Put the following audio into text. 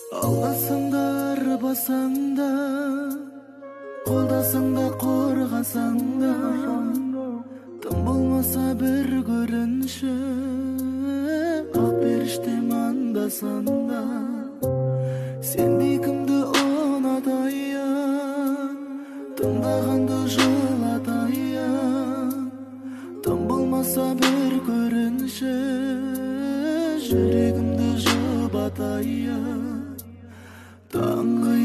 Алдасаң да арбасаң да, қолдасаң да қорғасаң да, тым болмаса бір көрінші, ақ періштем андасаң да. Сендей кімді ұнатайын, тыңдағанды жылатайын, тым болмаса бір көрінші, жүрегімді жұбатайын. Таңғы